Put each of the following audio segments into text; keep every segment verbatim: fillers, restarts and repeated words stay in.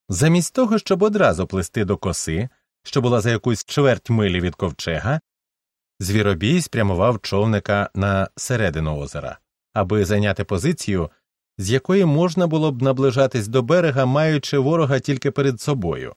Замість того, щоб одразу плисти до коси, що була за якусь чверть милі від ковчега, Звіробій спрямував човника на середину озера, аби зайняти позицію, з якої можна було б наближатись до берега, маючи ворога тільки перед собою.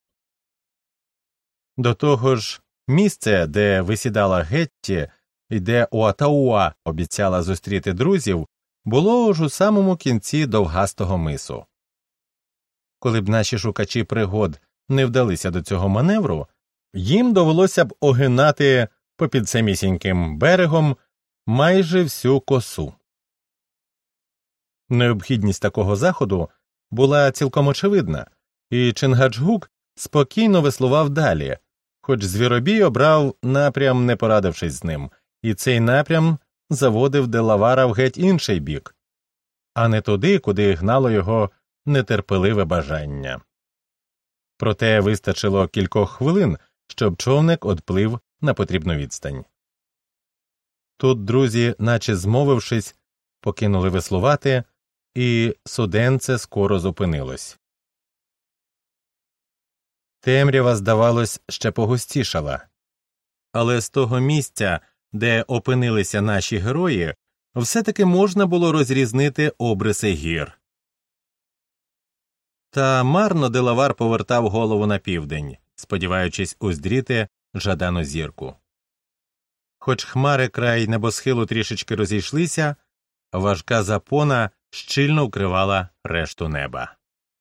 До того ж, місце, де висідала Гетті і де Уатауа обіцяла зустріти друзів, було аж у самому кінці довгастого мису. Коли б наші шукачі пригод не вдалися до цього маневру, їм довелося б огинати попід самісіньким берегом майже всю косу. Необхідність такого заходу була цілком очевидна, і Чингачгук спокійно веслував далі, хоч Звіробій обрав напрям, не порадившись з ним, і цей напрям заводив Делавара в геть інший бік, а не туди, куди гнало його нетерпеливе бажання. Проте вистачило кількох хвилин, щоб човник одплив на потрібну відстань. Тут друзі, наче змовившись, покинули веслувати, і суденце скоро зупинилось. Темрява, здавалось, ще погустішала, але з того місця, де опинилися наші герої, все-таки можна було розрізнити обриси гір. Та марно Делавар повертав голову на південь, сподіваючись уздріти жадану зірку. Хоч хмари край небосхилу трішечки розійшлися, важка запона щільно вкривала решту неба.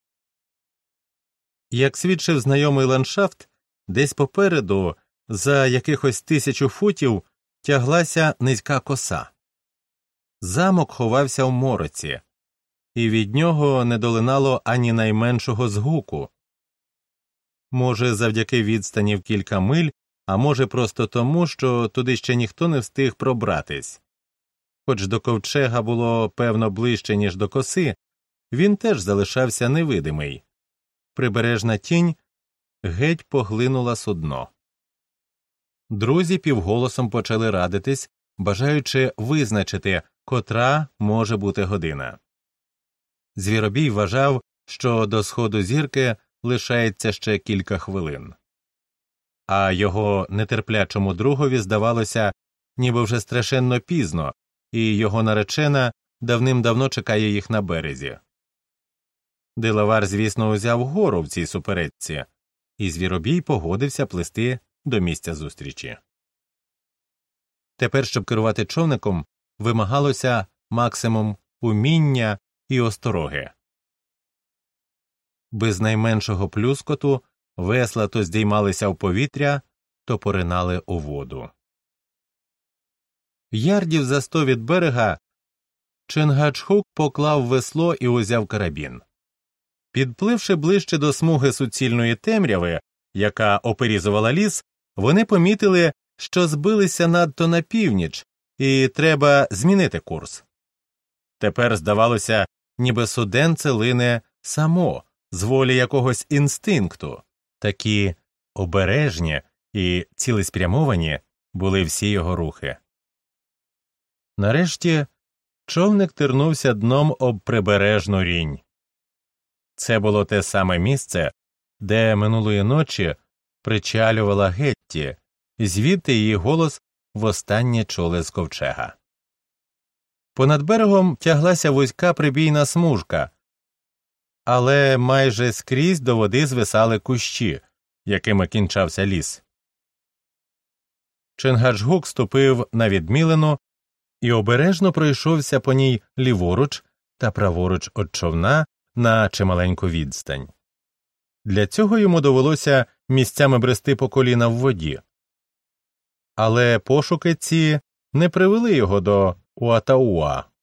Як свідчив знайомий ландшафт, десь попереду, за якихось тисячу футів, тяглася низька коса. Замок ховався в мороці, і від нього не долинало ані найменшого згуку. Може, завдяки відстані в кілька миль, а може просто тому, що туди ще ніхто не встиг пробратись. Хоч до ковчега було, певно, ближче, ніж до коси, він теж залишався невидимий. Прибережна тінь геть поглинула судно. Друзі півголосом почали радитись, бажаючи визначити, котра може бути година. Звіробій вважав, що до сходу зірки лишається ще кілька хвилин. А його нетерплячому другові здавалося, ніби вже страшенно пізно, і його наречена давним-давно чекає їх на березі. Делавар, звісно, узяв гору в цій суперечці, і Звіробій погодився плисти до місця зустрічі. Тепер, щоб керувати човником, вимагалося максимум уміння і остороги. Без найменшого плюскоту весла то здіймалися в повітря, то поринали у воду. Ярдів за сто від берега Чингачгук поклав весло і узяв карабін. Підпливши ближче до смуги суцільної темряви, яка оперізувала ліс, вони помітили, що збилися надто на північ, і треба змінити курс. Тепер здавалося, ніби суденце лине само, з волі якогось інстинкту. Такі обережні і цілеспрямовані були всі його рухи. Нарешті човник тернувся дном об прибережну рінь. Це було те саме місце, де минулої ночі причалювала Гетті, і звідти її голос востаннє чули з ковчега. Понад берегом тяглася вузька прибійна смужка, але майже скрізь до води звисали кущі, якими кінчався ліс. Чингачгук ступив на відмілину і обережно пройшовся по ній ліворуч та праворуч від човна на чималеньку відстань. Для цього йому довелося місцями брести по коліна в воді. Але пошуки ці не привели його до Уатауа.